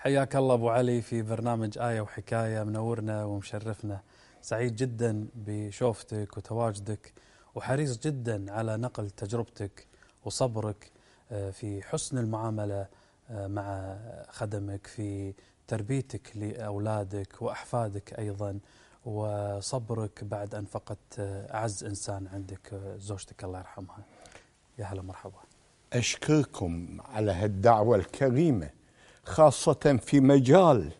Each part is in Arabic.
حياك الله أبو علي في برنامج آية وحكاية، منورنا ومشرفنا. سعيد جدا بشوفتك وتواجدك، وحريص جدا على نقل تجربتك وصبرك في حسن المعاملة مع خدمك، في تربيتك لأولادك وأحفادك أيضا، وصبرك بعد أن فقدت أعز إنسان عندك، زوجتك الله يرحمها. يا هلا مرحبا. أشكركم على هالدعوة الكريمة، خاصة في مجال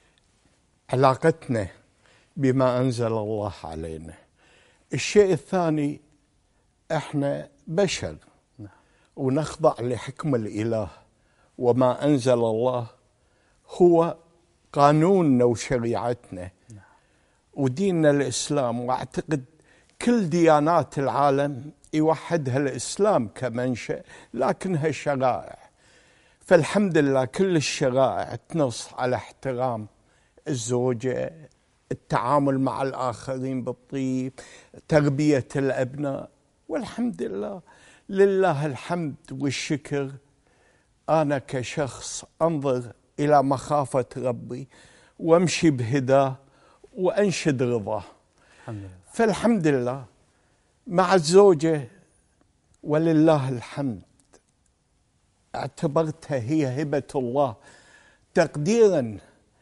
علاقتنا بما أنزل الله علينا. الشيء الثاني، احنا بشر ونخضع لحكم الإله، وما أنزل الله هو قانوننا وشريعتنا وديننا الإسلام. وأعتقد كل ديانات العالم يوحدها الإسلام كمنشأ، لكنها شرائع. فالحمد لله كل الشرائع تنص على احترام الزوجة، التعامل مع الآخرين بالطيب، تربية الأبناء. والحمد لله، لله الحمد والشكر. أنا كشخص أنظر إلى مخافة ربي وأمشي بهداه وأنشد رضاه. فالحمد لله مع الزوجة ولله الحمد اعتبرتها هي هبة الله تقديرا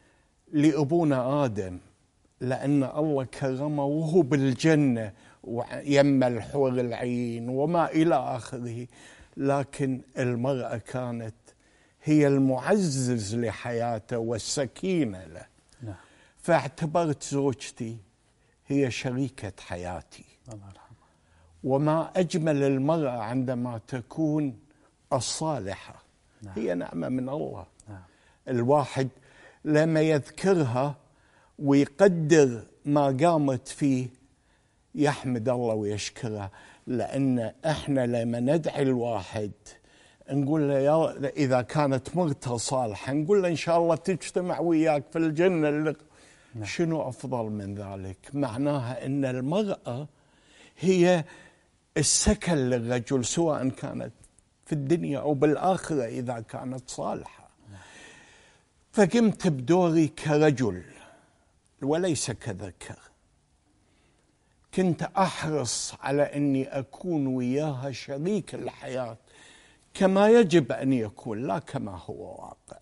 لأبونا آدم، لأن الله كرمه وهو بالجنة ويم الحور العين وما إلى آخره. لكن المرأة كانت هي المعزز لحياته والسكينة له. فاعتبرت زوجتي هي شريكة حياتي. الله يرحمها. وما أجمل المرأة عندما تكون الصالحة. هي نعمة من الله. الواحد لما يذكرها ويقدر ما قامت فيه يحمد الله ويشكرها. لأن احنا لما ندعي الواحد نقول له يا إذا كانت مرته صالحة نقول له إن شاء الله تجتمع وياك في الجنة. شنو أفضل من ذلك؟ معناها أن المرأة هي السكن للرجل، سواء كانت في الدنيا أو بالآخرة إذا كانت صالحة. فقمت بدوري كرجل وليس كذكر. كنت أحرص على أني أكون وياها شريك الحياة كما يجب أن يكون، لا كما هو واقع.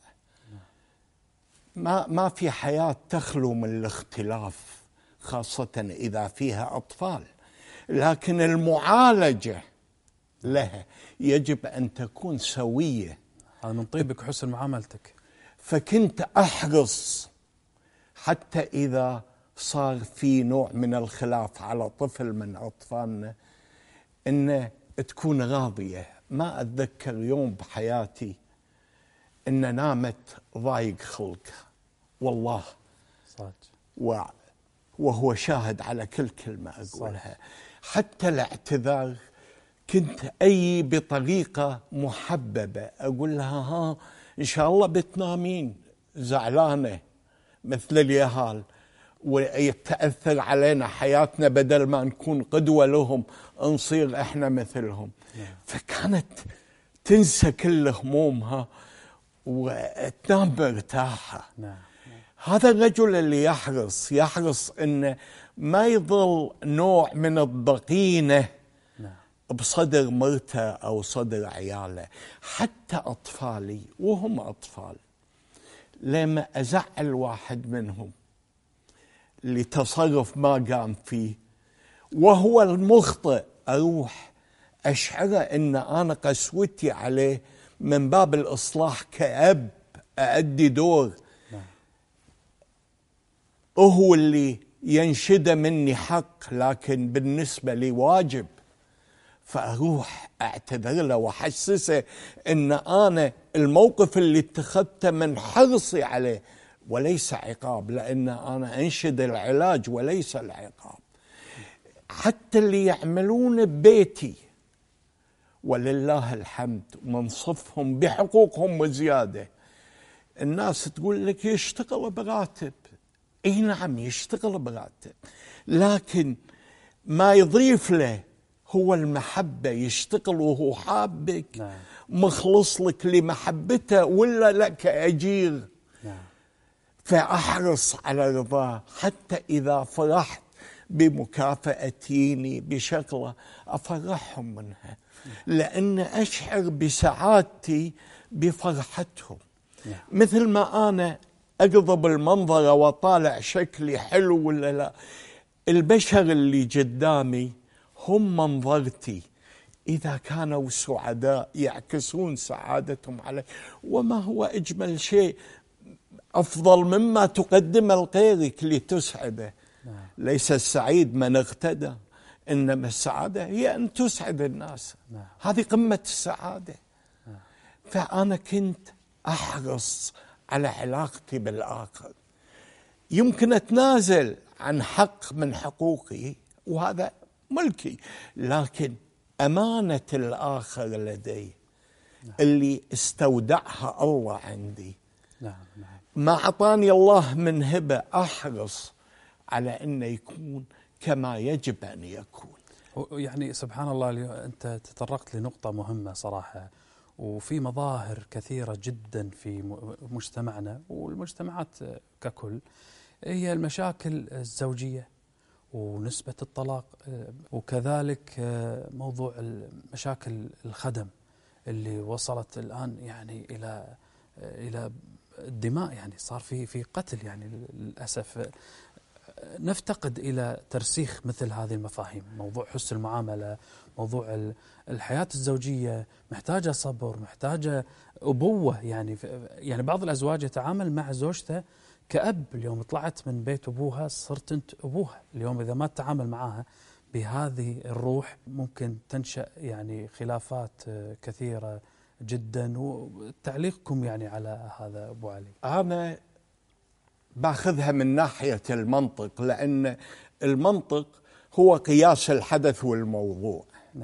ما في حياة تخلو من الاختلاف، خاصة إذا فيها أطفال. لكن المعالجة لها يجب أن تكون سوية. هذا من طيبك وحسن معاملتك. فكنت أحرص حتى إذا صار في نوع من الخلاف على طفل من أطفالنا أن تكون راضية. ما أتذكر يوم بحياتي أن نامت ضايق خلقها، والله صادق، وهو شاهد على كل كلمة أقولها. حتى الاعتذار كنت أي بطريقة محببة أقول لها ها إن شاء الله بتنامين زعلانة مثل اليهال ويتأثر علينا حياتنا، بدل ما نكون قدوة لهم نصير إحنا مثلهم. فكانت تنسى كل همومها وتنام مرتاحة. هذا الرجل اللي يحرص إنه ما يظل نوع من الضغينة بصدر مرته أو صدر عياله. حتى أطفالي وهم أطفال لما أزعل واحد منهم لتصرف ما قام فيه وهو المخطئ أروح أشعره أن أنا قسوتي عليه من باب الإصلاح كأب أؤدي دور هو اللي ينشد مني حق، لكن بالنسبة لي واجب. فأروح أعتذر له وأحسسه أن أنا الموقف اللي اتخذته من حرصي عليه وليس عقاب، لأن أنا أنشد العلاج وليس العقاب. حتى اللي يعملون ببيتي ولله الحمد منصفهم بحقوقهم وزيادة. الناس تقول لك يشتغل براتب، اي نعم يشتغل براتب، لكن ما يضيف له هو المحبة. يشتغل وهو حابك، مخلص لك لمحبته، ولا لك أجير فأحرص على رضاه، حتى إذا فرحت بمكافأتيني بشغلة أفرحهم منها، لأن أشعر بسعادتي بفرحتهم. مثل ما أنا أقضب المنظرة وطالع شكلي حلو ولا لا، البشر اللي قدامي هم منظرتي، إذا كانوا سعداء يعكسون سعادتهم علي. وما هو أجمل شيء أفضل مما تقدم لغيرك لتسعده؟ ليس السعيد من اغتدى، إنما السعادة هي أن تسعد الناس. هذه قمة السعادة. فأنا كنت أحرص على علاقتي بالآخر. يمكن أتنازل عن حق من حقوقي وهذا ملكي، لكن أمانة الآخر لدي اللي استودعها الله عندي، ما أعطاني الله من هبة، أحرص على أنه يكون كما يجب أن يكون. يعني سبحان الله، أنت تطرقت لنقطة مهمة صراحة، وفي مظاهر كثيرة جدا في مجتمعنا والمجتمعات ككل، هي المشاكل الزوجية ونسبة الطلاق، وكذلك موضوع مشاكل الخدم اللي وصلت الآن يعني إلى الدماء، يعني صار في قتل يعني للأسف. نفتقد إلى ترسيخ مثل هذه المفاهيم. موضوع حسن المعاملة، موضوع الحياة الزوجية محتاجة صبر، محتاجة أبوة. يعني بعض الأزواج يتعامل مع زوجته كأب. اليوم طلعت من بيت أبوها صرت أنت أبوها. اليوم إذا ما تتعامل معها بهذه الروح ممكن تنشأ يعني خلافات كثيرة جدا. وتعليقكم يعني على هذا أبو علي؟ أنا باخذها من ناحية المنطق، لأن المنطق هو قياس الحدث والموضوع.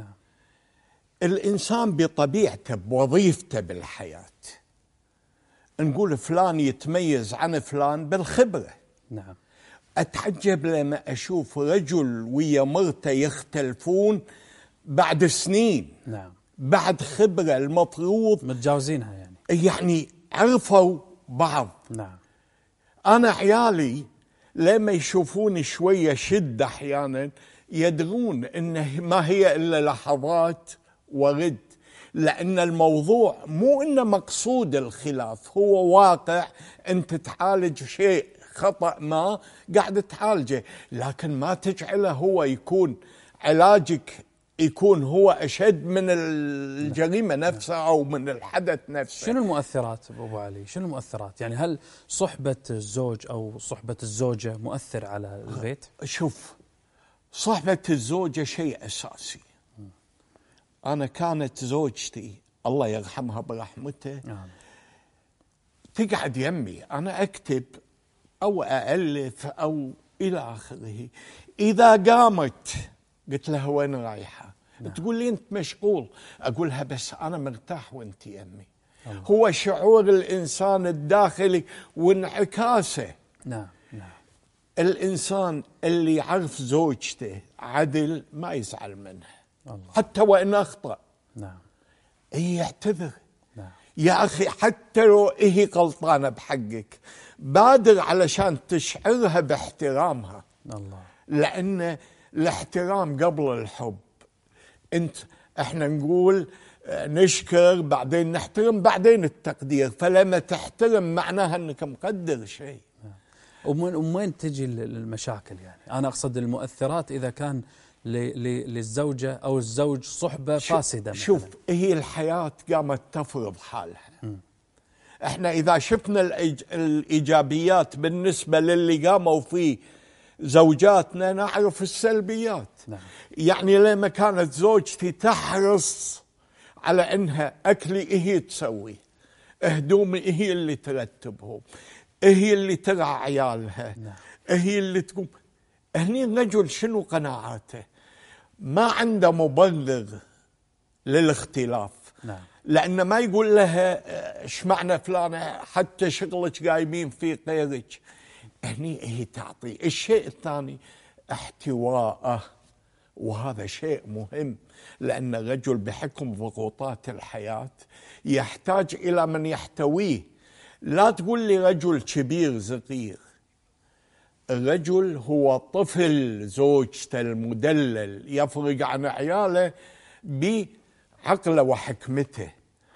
الإنسان بطبيعته بوظيفته بالحياة نقول فلان يتميز عن فلان بالخبرة. أتعجب لما أشوف رجل ويا مرته يختلفون بعد سنين، بعد خبرة المفروض متجاوزينها، يعني عرفوا بعض. أنا عيالي لما يشوفوني شوية شد أحيانا يدرون إنه ما هي إلا لحظات ورد، لأن الموضوع مو إنه مقصود الخلاف، هو واقع أنت تعالج شيء خطأ ما قاعد تعالجه، لكن ما تجعله هو يكون علاجك يكون هو أشد من الجريمة نفسها أو من الحدث نفسه. شنو المؤثرات أبو علي؟ شنو المؤثرات؟ يعني هل صحبة الزوج أو صحبة الزوجة مؤثر على البيت؟ شوف، صحبة الزوجة شيء أساسي. أنا كانت زوجتي الله يرحمها برحمته تقعد يمي، أنا أكتب أو أألف أو إلى آخره. إذا قامت قلت لها وين رايحة؟ تقول لي أنت مشغول. أقولها بس أنا مرتاح وأنت يمي. هو شعور الإنسان الداخلي وانعكاسه. الإنسان اللي يعرف زوجته عدل ما يزعل منها حتى وإن أخطأ. هي يعتذر. يا أخي حتى لو هي غلطانة بحقك بادر علشان تشعرها باحترامها. لأن الاحترام قبل الحب. احنا نقول نشكر بعدين نحترم بعدين التقدير، فلما تحترم معناها انك مقدر شيء. ومن تجي المشاكل؟ يعني انا اقصد المؤثرات اذا كان للزوجة او الزوج صحبة فاسدة مثلاً. شوف، هي الحياة قامت تفرض حالها. احنا اذا شفنا الايجابيات بالنسبة للي قاموا فيه زوجاتنا نعرف السلبيات. يعني لما كانت زوجتي تحرص على انها اكلي هي تسوي، هدومي هي اللي ترتبهم، هي اللي ترعى عيالها، هي اللي تقوم. هني الرجل شنو قناعاته؟ ما عنده مبرر للاختلاف. لأنه ما يقول لها ايش معنى فلانة حتى شغلك قايمين في غيرك. هني هي تعطي. الشيء الثاني احتواءه، وهذا شيء مهم، لأن الرجل بحكم ضغوطات الحياة يحتاج إلى من يحتويه. لا تقول لي رجل كبير صغير، الرجل هو طفل زوجته المدلل يفرق عن عياله بعقله وحكمته،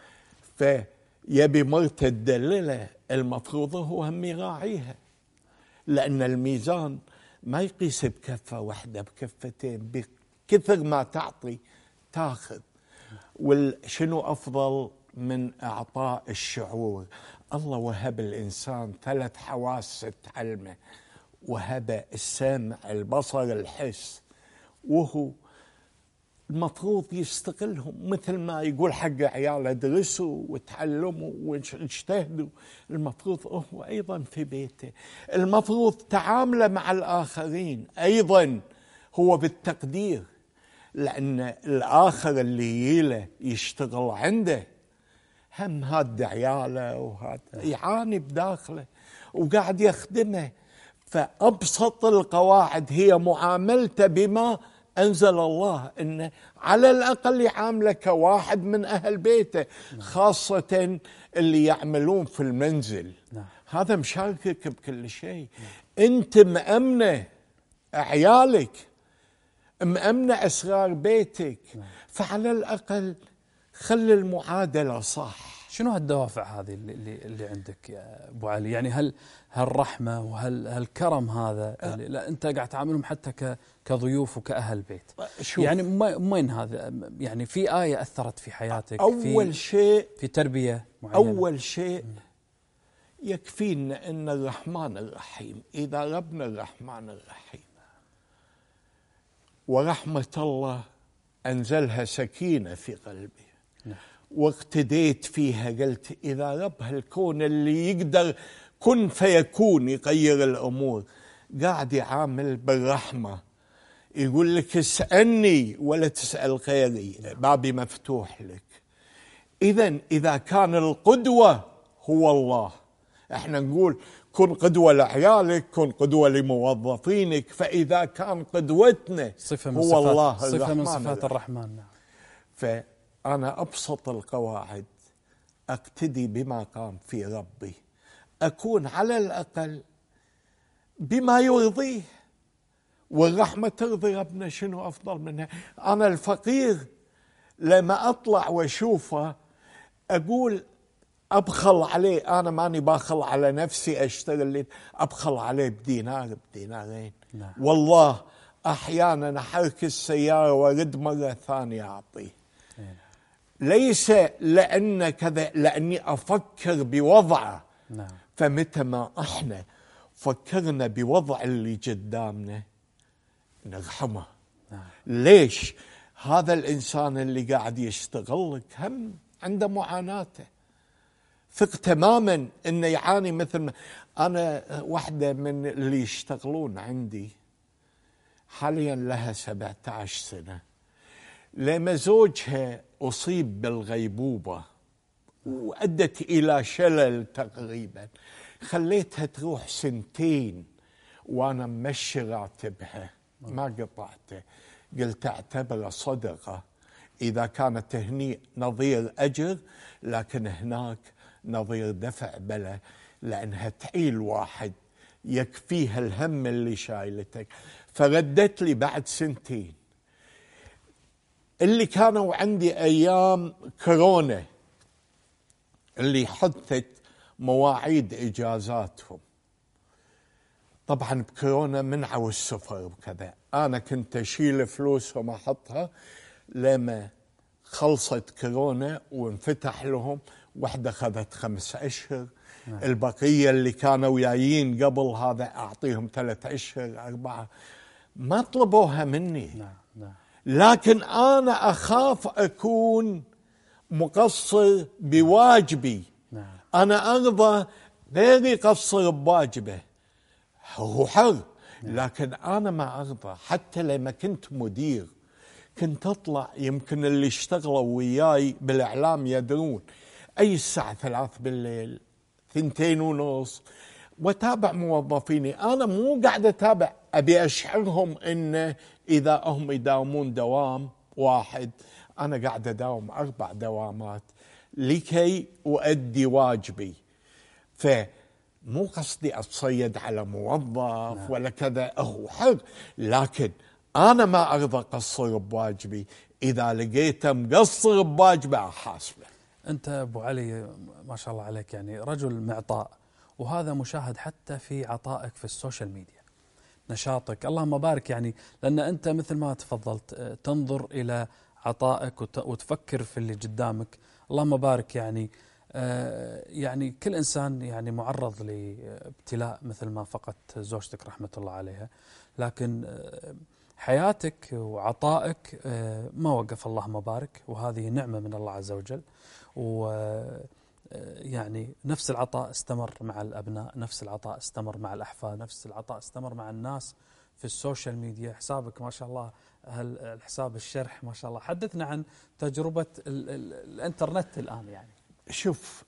فيبي مرته تدلله المفروض هو هم يراعيها، لأن الميزان ما يقيس بكفة واحدة بكفتين، بكثر ما تعطي تاخذ. وشنو أفضل من إعطاء الشعور؟ الله وهب الإنسان 3 حواس تعلمه، وهب السمع البصر الحس، وهو المفروض يستغلهم، مثل ما يقول حق عياله ادرسوا وتعلموا واجتهدوا، المفروض هو أيضا في بيته المفروض تعامله مع الآخرين أيضا هو بالتقدير، لأن الآخر اللي يجيله يشتغل عنده هم هاد عياله وهاد يعاني بداخله وقاعد يخدمه. فأبسط القواعد هي معاملته بما أنزل الله، إنه على الأقل يعامله كواحد من أهل بيته، خاصة اللي يعملون في المنزل. هذا مشاركك بكل شيء. أنت مأمنة عيالك، مأمنة أسرار بيتك، فعلى الأقل خلي المعادلة صح. شنو هالدوافع هذه اللي عندك يا أبو علي؟ يعني هل هالرحمة وهالكرم هذا اللي لا أنت قاعد تعاملهم حتى كضيوف وكأهل بيت، يعني وين هذا؟ يعني في آية أثرت في حياتك؟ أول شيء في تربية معينة؟ أول شيء يكفينا أن الرحمن الرحيم، إذا ربنا الرحمن الرحيم ورحمة الله أنزلها سكينة في قلبي واقتديت فيها، قلت إذا رب هالكون اللي يقدر كن فيكون يغير الأمور قاعد يعامل بالرحمة، يقول لك اسألني ولا تسأل غيري، بابي مفتوح لك. إذا كان القدوة هو الله، احنا نقول كن قدوة لعيالك، كن قدوة لموظفينك، فإذا كان قدوتنا هو الله صفة من صفات الرحمن. فأنا أبسط القواعد أقتدي بما قام في ربي، أكون على الأقل بما يرضيه، والرحمة ترضي ربنا، شنو أفضل منها؟ أنا الفقير لما أطلع وأشوفه أقول أبخل عليه، أنا ماني باخل على نفسي أشتغل، أبخل عليه بدينار بدينارين. والله أحيانا أحرك السيارة وأرد مرة ثانية أعطيه، ليس لأن كذا، لأني أفكر بوضعه. فمتى ما احنا فكرنا بوضع اللي قدامنا نرحمه. ليش؟ هذا الإنسان اللي قاعد يشتغل لك هم عنده معاناته، ثق تماما انه يعاني مثل ما انا. واحدة من اللي يشتغلون عندي حاليا لها 17 سنة، لما زوجها أصيب بالغيبوبة وأدت إلى شلل تقريبا، خليتها تروح 2 سنين وأنا ممشي راتبها ما قطعته، قلت اعتبره صدقة، إذا كانت هني نظير أجر لكن هناك نظير دفع بلا، لأنها تعيل واحد يكفيها الهم اللي شايلتك. فردت لي بعد 2 سنين اللي كانوا عندي أيام كورونا اللي حدثت مواعيد إجازاتهم. طبعا بكورونا منعوا السفر وكذا، أنا كنت أشيل فلوسهم أحطها، لما خلصت كورونا وانفتح لهم واحدة أخذت 5 أشهر، البقية اللي كانوا جايين قبل هذا أعطيهم 3 أشهر 4، ما طلبوها مني. لكن أنا أخاف أكون مقصر بواجبي. أنا أرضى غيري يقصر بواجبه، هو حر، لكن أنا ما أرضى. حتى لما كنت مدير كنت أطلع، يمكن اللي اشتغلوا وياي بالإعلام يدرون، أي الساعة 3 بالليل 2:30 وتابع موظفيني. أنا مو قاعد أتابع، أبي أشعرهم إن إذا هم يداومون دوام واحد أنا قاعد أداوم 4 دوامات لكي أؤدي واجبي. فمو قصدي أتصيد على موظف ولا كذا، هو حر، لكن أنا ما أرضى أقصر بواجبي. إذا لقيته مقصر بواجبه أحاسبه. أنت أبو علي ما شاء الله عليك يعني رجل معطاء، وهذا مشاهد حتى في عطائك في السوشيال ميديا، نشاطك، اللهم بارك يعني، لأن أنت مثل ما تفضلت تنظر إلى عطائك وتفكر في اللي قدامك، اللهم بارك يعني. يعني كل إنسان يعني معرض لابتلاء مثل ما فقدت زوجتك رحمة الله عليها، لكن حياتك وعطائك ما وقف، اللهم بارك، وهذه نعمة من الله عز وجل. يعني نفس العطاء استمر مع الأبناء، نفس العطاء استمر مع الأحفاد، نفس العطاء استمر مع الناس في السوشيال ميديا. حسابك ما شاء الله، الحساب الشرح ما شاء الله. حدثنا عن تجربة الانترنت الآن. يعني شوف،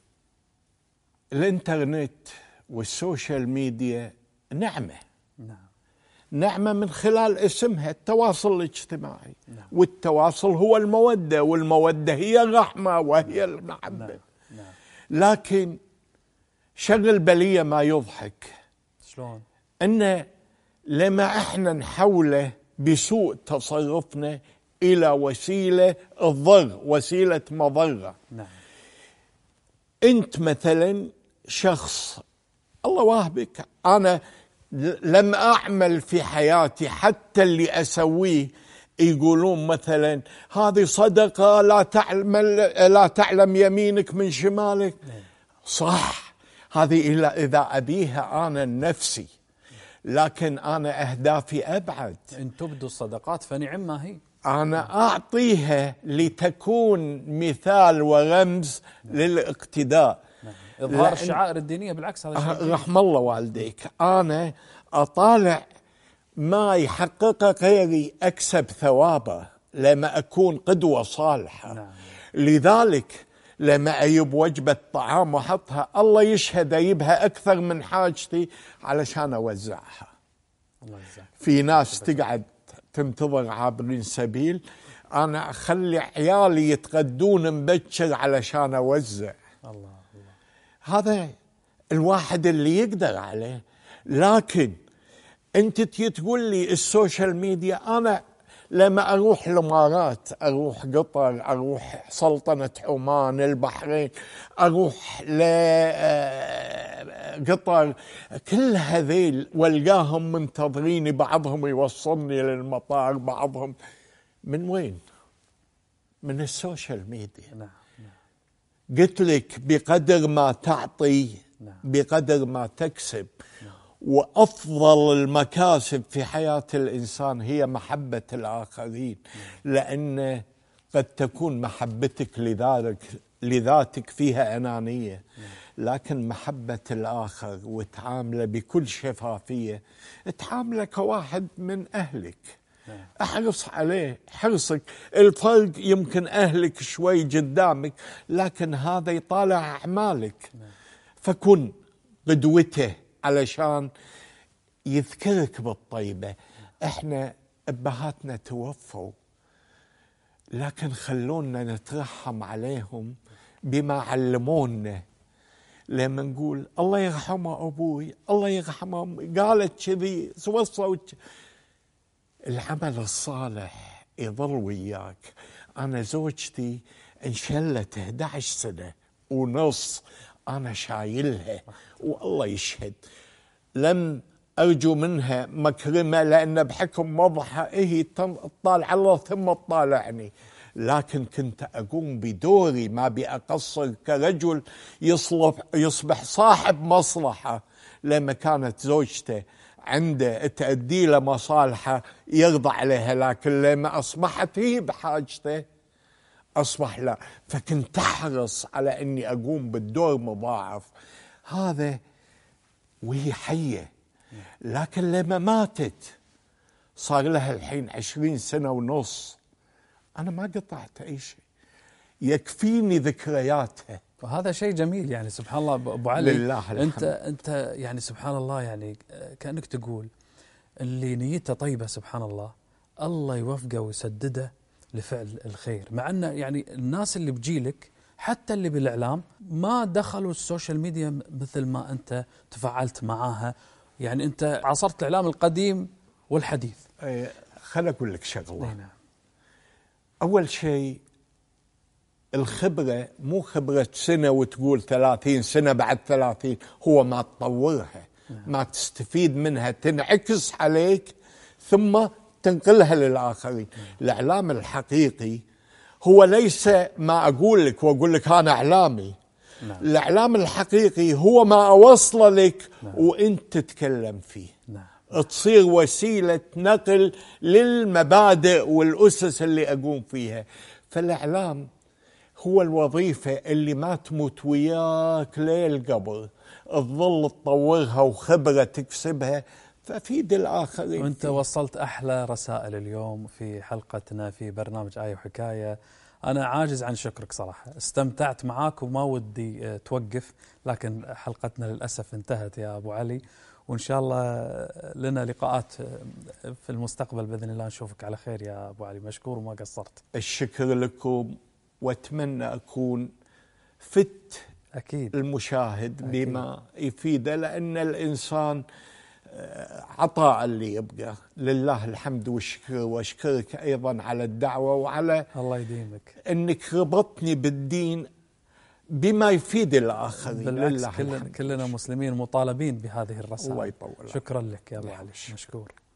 الانترنت والسوشيال ميديا نعمة. نعم. نعمة من خلال اسمها التواصل الاجتماعي. نعم. والتواصل هو المودة، والمودة هي الرحمة وهي المحبة. نعم. نعم. لكن شغل بلية ما يضحك. شلون؟ إن لما احنا نحوله بسوء تصرفنا إلى وسيلة الضر، وسيلة مضرة. نعم. أنت مثلا شخص الله واهبك، أنا لم أعمل في حياتي حتى اللي أسويه يقولون مثلا هذه صدقة لا تعلم يمينك من شمالك. صح، هذه إذا أبيها أنا النفسي، لكن أنا أهدافي أبعد. إن تبدوا الصدقات فنعم ما هي. أنا أعطيها لتكون مثال ورمز للاقتداء. إظهار الشعائر الدينية بالعكس هذا شيء. رحم الله والديك، أنا أطالع ما يحققه غيري أكسب ثوابه لما أكون قدوة صالحة. نعم. لذلك لما أجيب وجبة طعام وحطها، الله يشهد أجيبها أكثر من حاجتي علشان أوزعها. الله يجزاك. في ناس تقعد تنتظر عابرين سبيل، أنا أخلي عيالي يتغدون مبكر علشان أوزع. الله. هذا الواحد اللي يقدر عليه. لكن أنت تقول لي السوشيال ميديا، أنا لما أروح الإمارات، أروح قطر، أروح سلطنة عمان، البحرين، أروح لقطر، كل هذيل والقاهم منتظريني، بعضهم يوصلني للمطار، بعضهم من وين؟ من السوشيال ميديا. نعم. قلت لك بقدر ما تعطي بقدر ما تكسب. وأفضل المكاسب في حياة الإنسان هي محبة الآخرين، لأن قد تكون محبتك لذاتك فيها أنانية، لكن محبة الآخر وتعامله بكل شفافية، تعامله كواحد من أهلك. احرص عليه حرصك. الفرق يمكن أهلك شوي قدامك، لكن هذا يطالع أعمالك، فكن قدوته علشان يذكرك بالطيبة. احنا أبهاتنا توفوا، لكن خلونا نترحم عليهم بما علمونا. لما نقول الله يرحمه أبوي، الله يرحمه، قالت كذي، وصوت. العمل الصالح يظل وياك. أنا زوجتي انشلت 11 سنة ونص أنا شايلها، والله يشهد لم أرجو منها مكرمة، لأن بحكم وضعها هي تطالع الله ثم تطالعني، لكن كنت أقوم بدوري، ما بأقصر كرجل يصبح صاحب مصلحة. لما كانت زوجته عنده تأدي له مصالحه يرضى عليها، لكن لما أصبحت هي بحاجته أصبح لا، فكنت أحرص على أني أقوم بالدور مضاعف. هذا وهي حية. لكن لما ماتت صار لها الحين 20 سنة ونص، أنا ما قطعت أي شيء، يكفيني ذكرياتها. وهذا شيء جميل يعني، سبحان الله أبو علي. لله الحمد. أنت يعني سبحان الله، يعني كأنك تقول اللي نيته طيبة سبحان الله، الله يوفقه ويسدده لفعل الخير. مع أن يعني الناس اللي بجيلك حتى اللي بالإعلام ما دخلوا السوشيال ميديا مثل ما أنت تفاعلت معاها. يعني أنت عاصرت الإعلام القديم والحديث. خليني أقول لك شغلة. نعم. أول شيء الخبرة مو خبرة سنة وتقول 30 سنة بعد 30، هو ما تطورها، ما تستفيد منها، تنعكس عليك ثم تنقلها للآخرين. الإعلام الحقيقي هو ليس ما أقول لك وأقول لك أنا إعلامي. الإعلام الحقيقي هو ما أوصل لك وأنت تتكلم فيه. تصير وسيلة نقل للمبادئ والأسس اللي أقوم فيها. فالإعلام هو الوظيفة اللي ما تموت وياك ليل قبل، تظل تطورها وخبرة تكسبها ففيد الآخرين. وأنت وصلت أحلى رسائل اليوم في حلقتنا في برنامج آية وحكاية. أنا عاجز عن شكرك صراحة، استمتعت معاك وما ودي توقف، لكن حلقتنا للأسف انتهت يا أبو علي، وإن شاء الله لنا لقاءات في المستقبل بإذن الله. نشوفك على خير يا أبو علي، مشكور وما قصرت. الشكر لكم، وأتمنى أكون فت أكيد المشاهد بما يفيده، لأن الإنسان عطاء اللي يبقى. لله الحمد والشكر، وأشكرك أيضا على الدعوة وعلى الله يديمك أنك ربطني بالدين بما يفيد الآخرين. بالعكس كلنا مسلمين مطالبين بهذه الرسائل. الله يطول. شكرا لك يا أبو علي، مشكور.